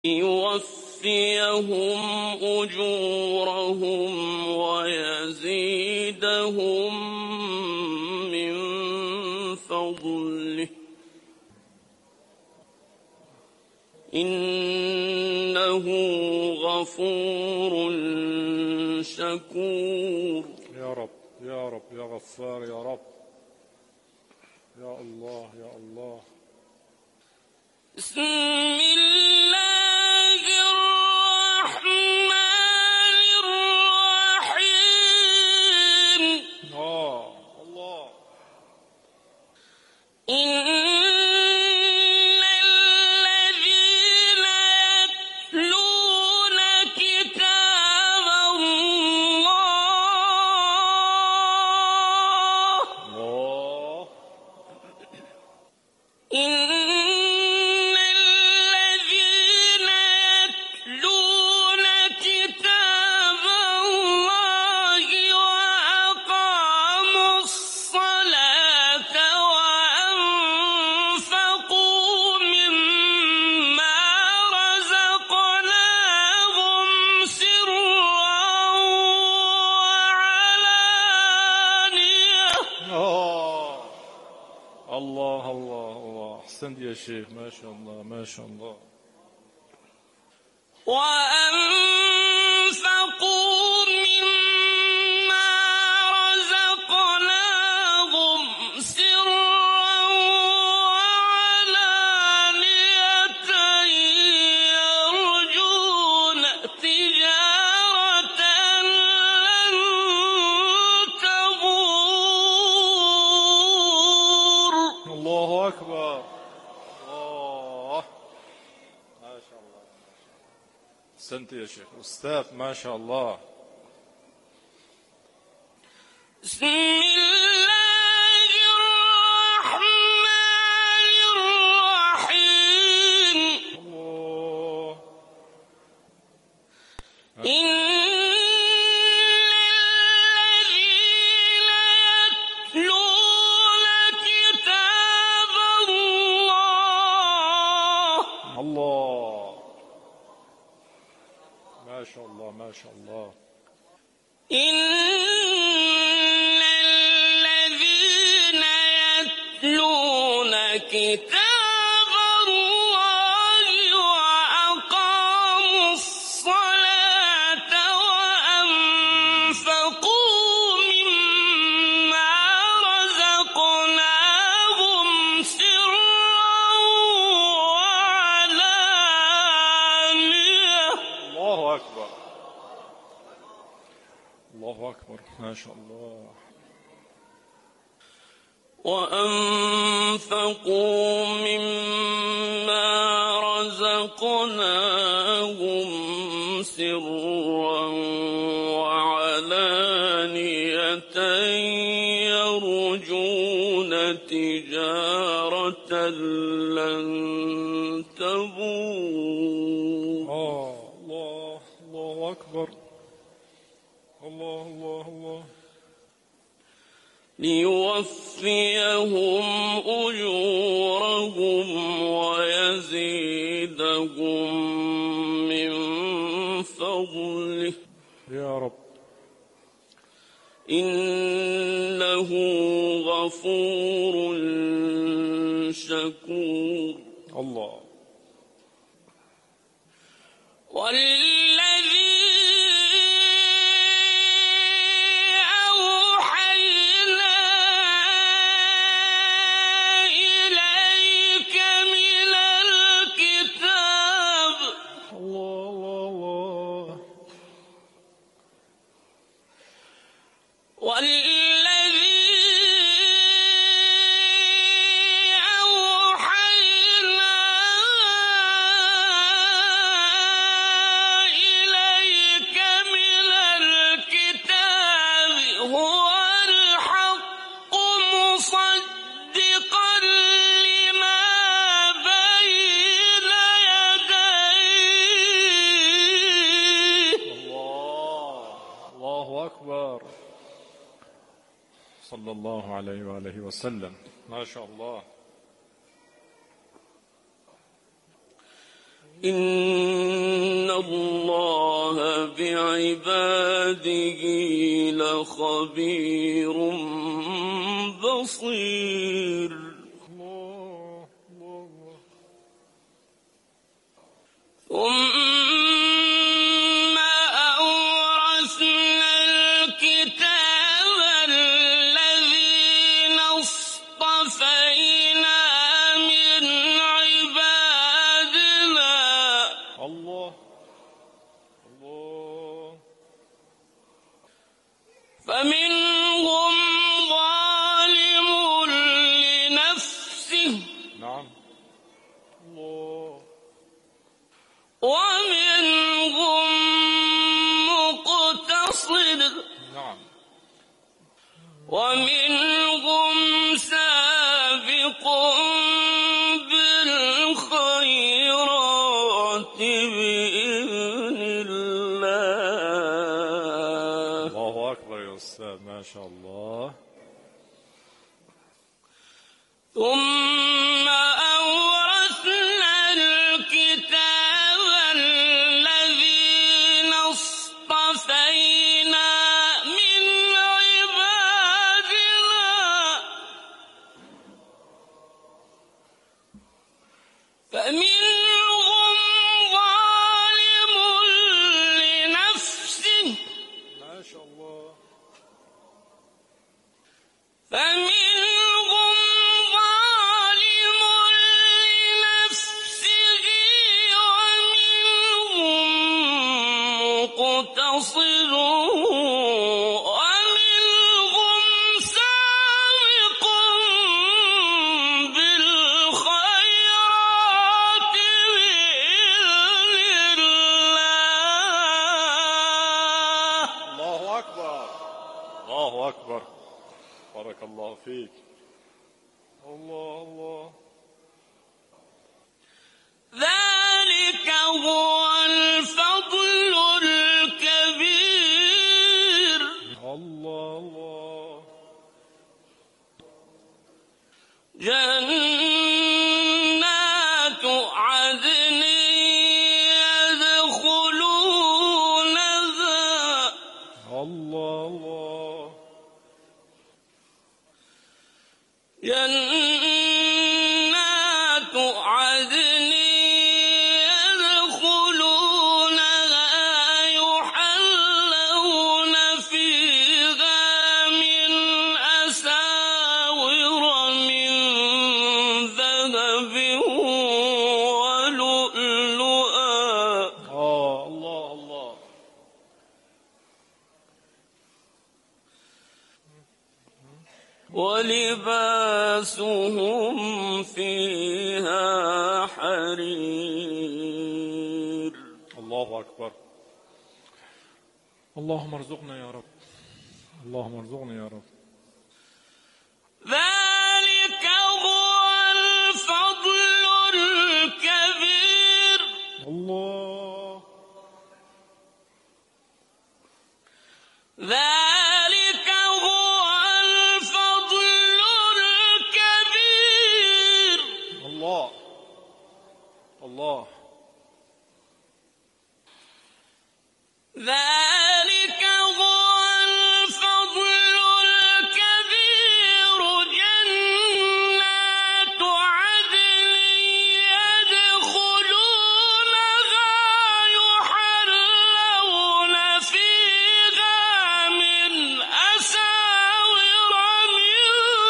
ليوفيهم أجورهم ويزيدهم من فضله إنه غفور شكور. يا رب يا رب يا غفار يا رب، يا الله يا الله. بسم الله الرحمن الرحيم. الله. إن الذين يتلون كتاب الله إن الذين يتلون كتاب الله وأقاموا الصلاة وأنفقوا مما رزقناهم سرا وعلانية. الله الله الله، أحسنت يا شيخ، ما شاء الله ما شاء الله. وأنفقوا مما رزقناهم سرا وعلانية يرجون تجارة لن تبور. الله أكبر. الله ما شاء الله. أحسنت يا شيخ أستاذ، ما شاء الله. بسم الله الرحمن الرحيم. الله. إن الذين يتلون كتاب الله ما شاء الله ما شاء الله. إن الذين يتلون كتاب الله وأقاموا الصلاة وأنفقوا مما رزقناهم سرا وعلانية. الله أكبر الله أكبر، ما شاء الله. وأنفقوا مما رزقناهم سرا وعلانية يرجون تجارة لن تبور. الله الله أكبر. الله الله الله. ليوفيهم أجورهم ويزيدهم من فضله يا رب. إنه غفور شكور. الله. والذي أوحينا إليك من الكتاب الله الله الله. والذي أوحينا إليك من الكتاب هو الحق مصدقا لما بين يديه. الله أكبر. صلى الله عليه وآله وسلم، ما شاء الله. إن الله بعباده لخبير بصير. الله الله ثم أورثنا الكتاب الذين اصطفينا من عبادنا الله الله فمنهم ظالم لنفسه نعم الله ومنهم مقتصد نعم ومنهم سابق بالخيرات بإذن الله. الله أكبر يا أستاذ ما شاء الله. ثم أورثنا الكتاب الذين اصطفينا من عبادنا فمنهم ظالم لنفسه ما شاء الله. فمنهم ظالم لنفسه ومنهم مقتصد ومنهم سابق بالخيرات بإذن الله. الله أكبر الله أكبر بارك الله فيك. الله الله ذلك هو الفضل الكبير. الله الله جنات عدن يدخلونها الله الله جنات عدن يدخلونها يحلون فيها من أساور من ذهب ولؤلؤا الله الله ولباسهم فيها حرير. الله أكبر. اللهم ارزقنا يا رب. اللهم ارزقنا يا رب. ذلك هو الفضل الكبير. الله ذلك هو الفضل الكبير. الله الله ذلك هو الفضل الكبير. جنات عدن يدخلونها يحلون فيها من أساور من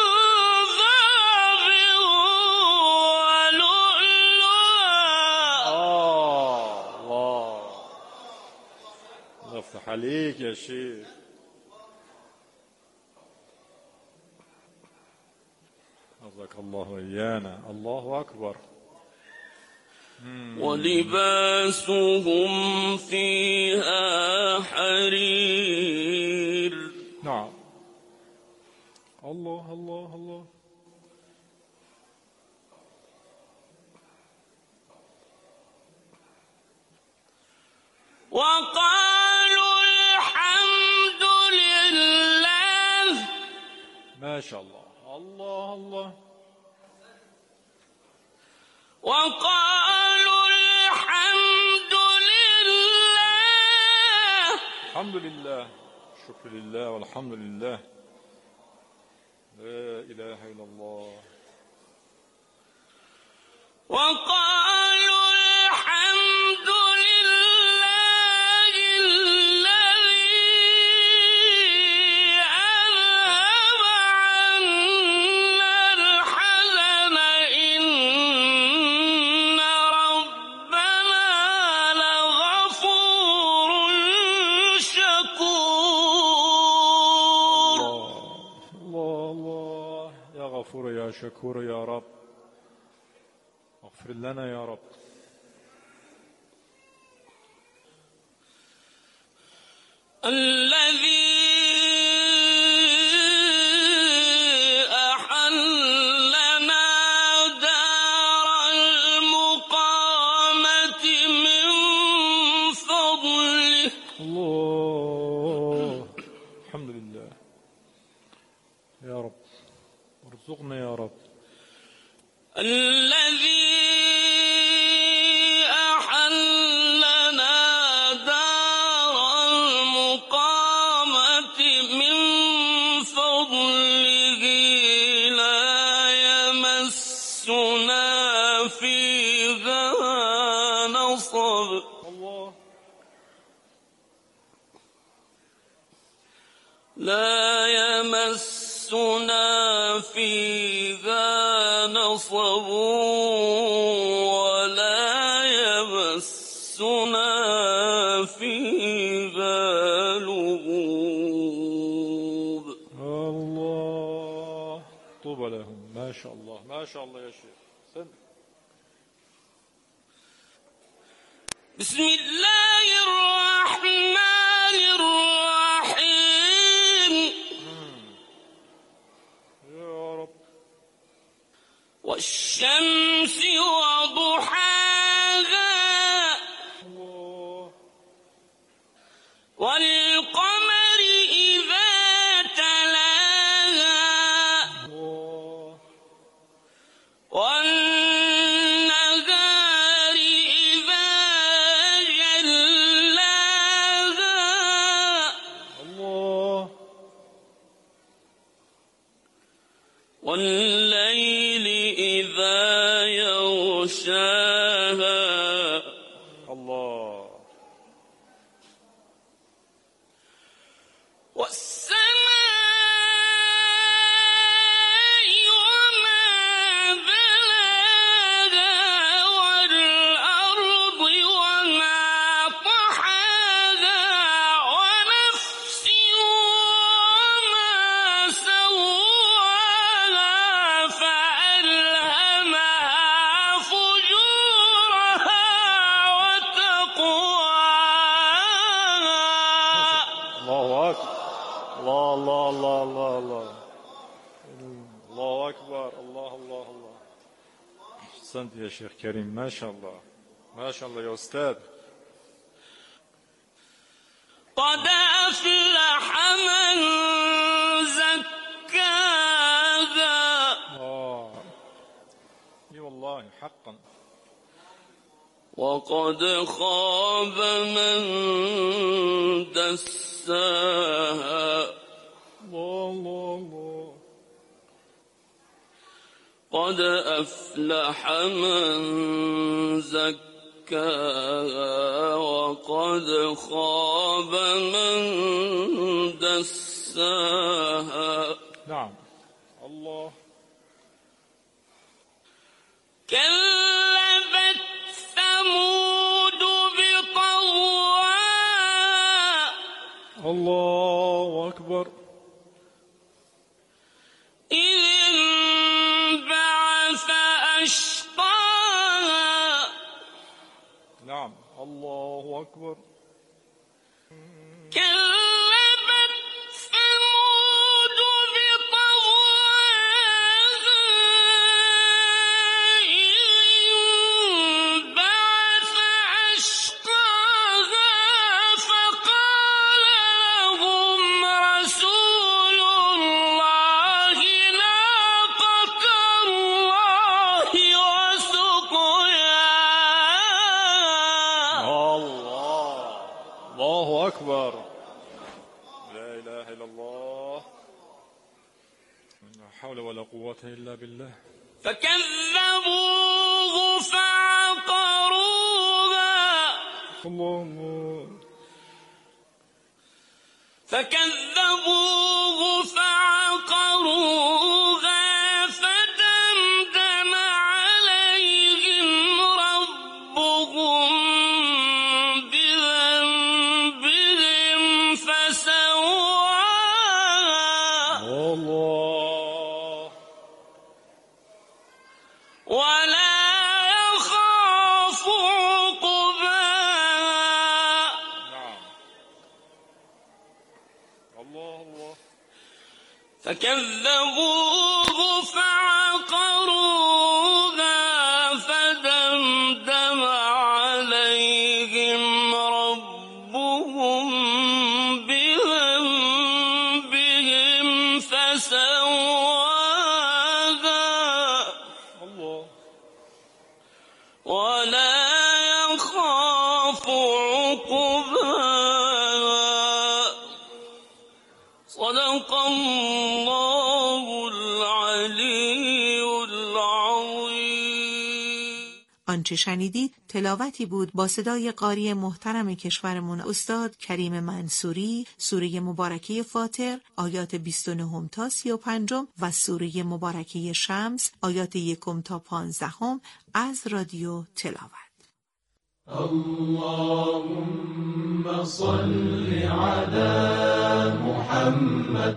ذهب ولؤلؤا. الله الله يفتح عليك يا شيخ. رزقك الله وإيانا. الله أكبر. ولباسهم فيها حرير. نعم. الله الله الله وقالوا الحمد لله. ما شاء الله. الله الله وقالوا الحمد الحمد لله، الشكر لله والحمد لله، لا إله إلا الله. وقالوا الحمد لله الذي أذهب عنا الحزن إن ربنا لغفور شكور. الله الله، يا غفور يا شكور يا رب، اغفر لنا يا رب. الذي أحلنا دار المقامة من فضله. الله، الحمد لله يا رب، ارزقنا يا رب. الذي أحلنا دار المقامة من فضله لا يمسنا فيها نصب. الله، لا يمسنا فيها نصب ولا يمسنا فيها لغوب. الله، طوبى لهم، ما شاء الله ما شاء الله يا شيخ. سن. بسم الله الرحمن الرحيم. يا رب. والشمس وضحاها الله، والقمر إذا تلاها الله، والنهار إذا جلاها الله، والليل إذا يغشاها الله، والسماء وما بناها والأرض وما طحاها ونفس وما سواها فألهمها فجورها وتقواها. الله أكبر، الله الله الله الله الله، الله أكبر، الله الله الله. أحسنت يا شيخ كريم، ما شاء الله ما شاء الله يا أستاذ. قد أفلح من زكاها اي والله حقا. وقد خاب من دساها. الله الله الله، قد أفلح من زكاها وقد خاب من دساها. نعم. الله، كذبت ثمود بطغواها الله أكبر. إذ انبعث أشقاها. نعم. الله أكبر. كذبت ثمود بطغواها إذ انبعث أشقاها فقال لهم رسول الله ناقة الله وسقياها. الله، الله أكبر. إلا الله. لا حول ولا قوة إلا بالله. فكذبوه فعقروها اللهم فكذبوه فعقروها فدمدم عليهم ربهم بذنبهم فسواها الله. ولا يخاف عقباها. نعم. الله الله. فكذبوه فعقروها فدمدم عليهم ربهم بذنبهم فسواها الله. ولا يخاف عقباها. صدق الله العلی العظیم. آنچه شنیدید تلاوتی بود با صدای قاری محترم کشورمون استاد کریم منصوری، سوره مبارکه فاطر آیات 29 تا 35 و سوره مبارکه شمس آیات 1 تا 15 از رادیو تلاوت. اللهم صل على محمد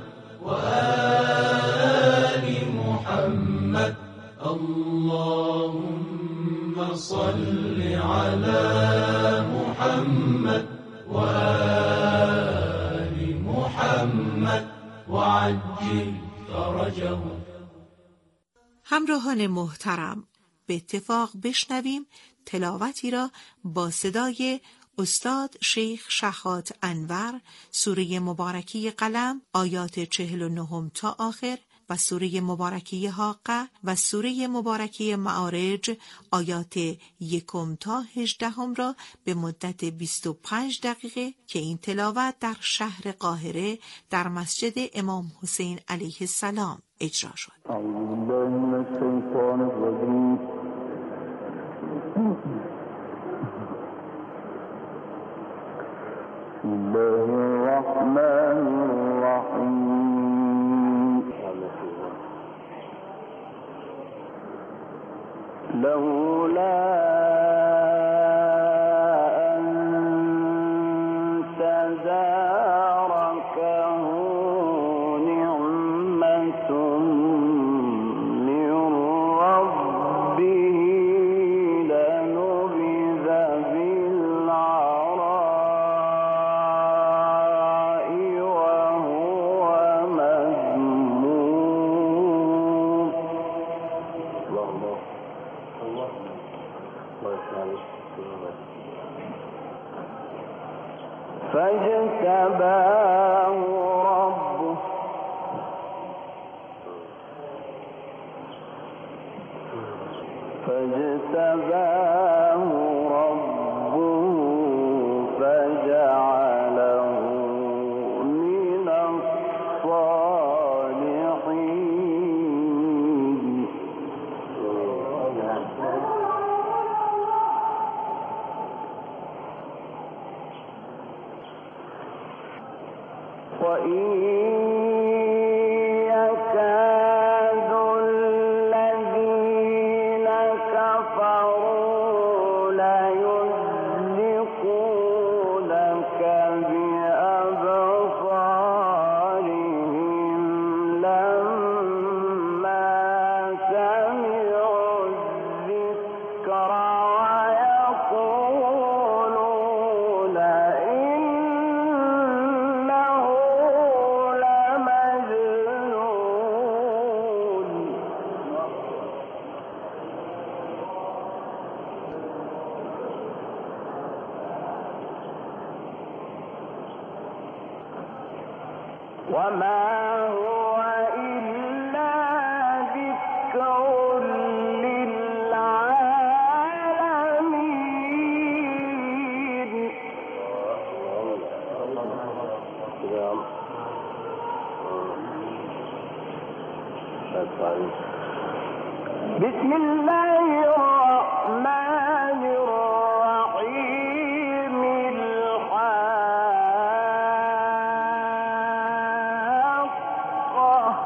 وآل محمد. اللهم صل على محمد وآل محمد وعجل فرجهم. همراهان محترم، به اتفاق بشنویم تلاوتی را با صدای استاد شیخ شحات انور، سوره مبارکه قلم آیات 49 تا آخر و سوره مبارکه حاقه و سوره مبارکه معارج آیات 1 تا 18 را به مدت 25 دقیقه که این تلاوت در شهر قاهره در مسجد امام حسین علیه السلام اجرا شد. بسم الله الرحمن الرحيم. لولا أن تداركه نعمة من ربه لنبذ بالعراء وهو مذموم. فاجتباه ربه فجعله من الصالحين. وإن يكاد الذين كفروا ليزلقونك بأبصارهم لما سمعوا الذكر ويقولون إنه لمجنون. وما هو إلا ذكر للعالمين. بسم الله الرحمن الرحيم الحاقة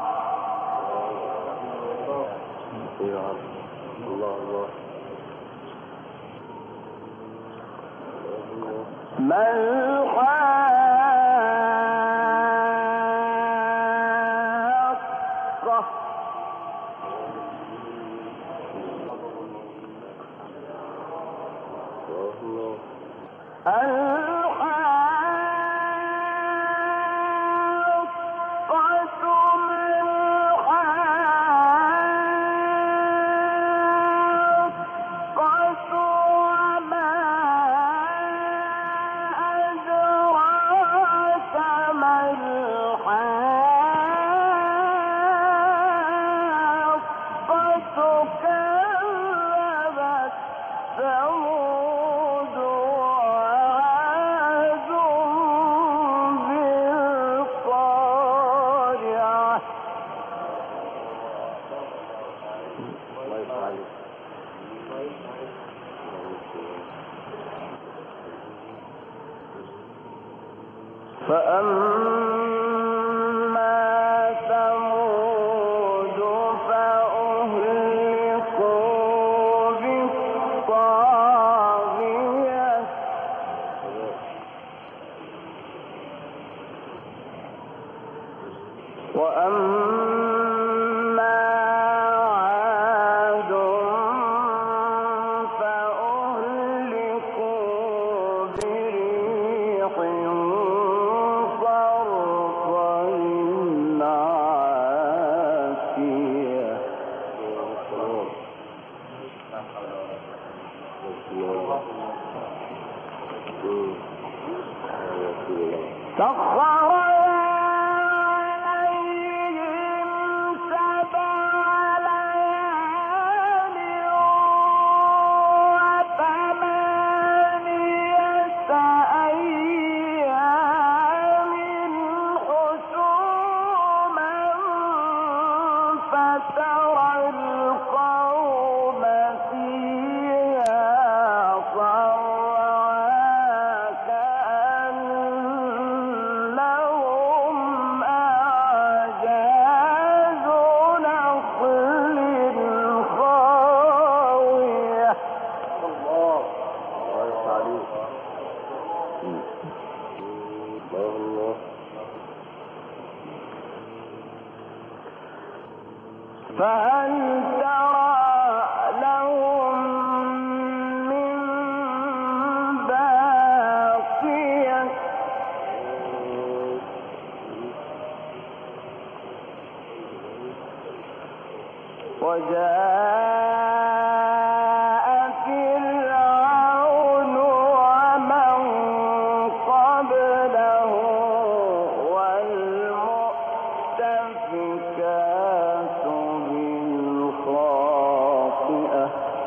ما الحاقة الحاقة ما الحاقة وما أدراك ما الحاقة كذبت ثمود وعاد بالقارعة فأما ثمود فأهلكوا بالطاغية وأما عاد فأهلكوا بريح صرصر عاتية سخر عليهم 7 ليال و8 أيام حسوما فترى القوم فيها صرعى كأنهم أعجاز نخل خاوية فهل ترى لهم من باقية وجاء فرعون ومن قبله والمؤتفكات بالخاطئة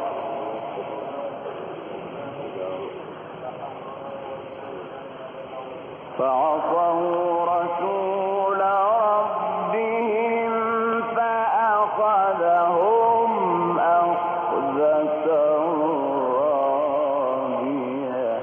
فعصوا رسول ربهم فأخذهم أخذة رابية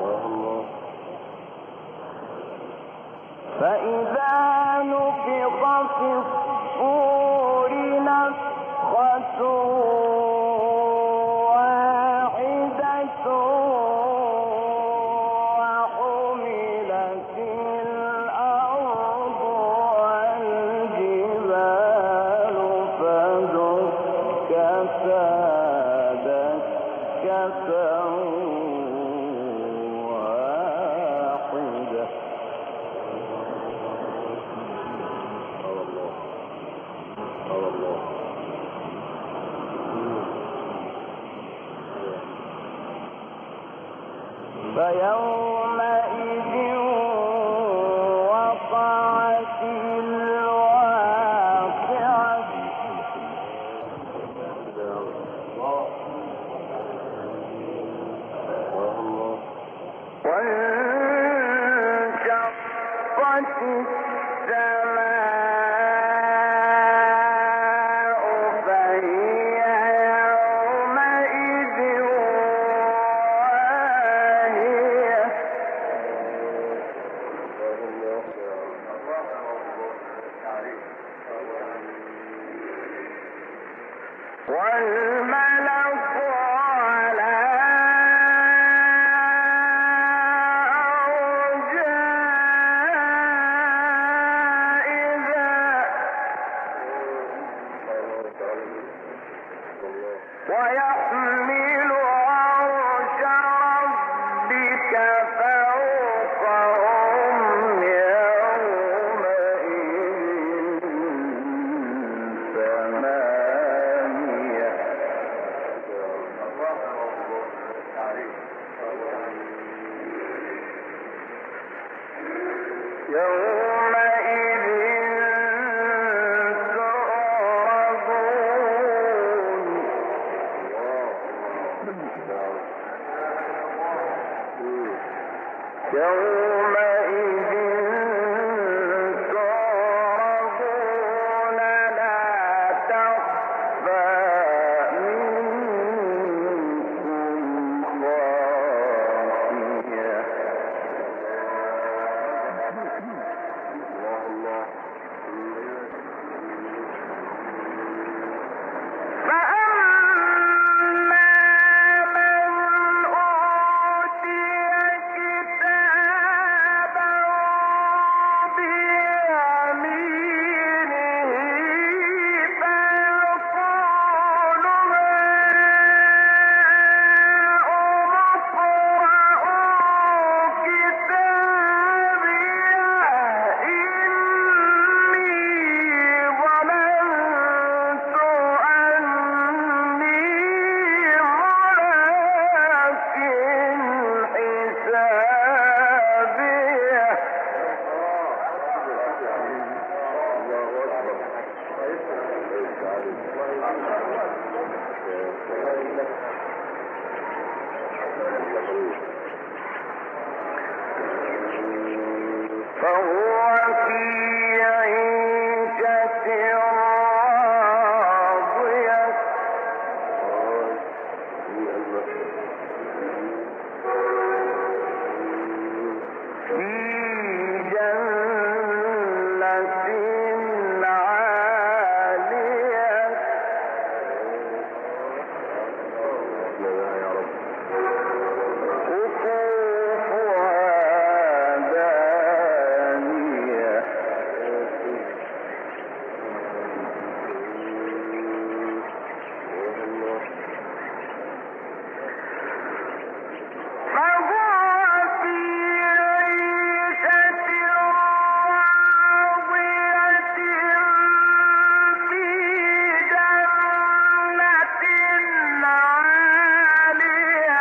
فإذا نفخ واحدة. فيومئذ وقعت الواقعة. وانشقت السماء فهي يومئذ واهية. والملك على ويحمل عرش ربك فوقهم يومئذ ثمانية. يومئذ يومئذ تعرضون لا تخفى منكم خافية.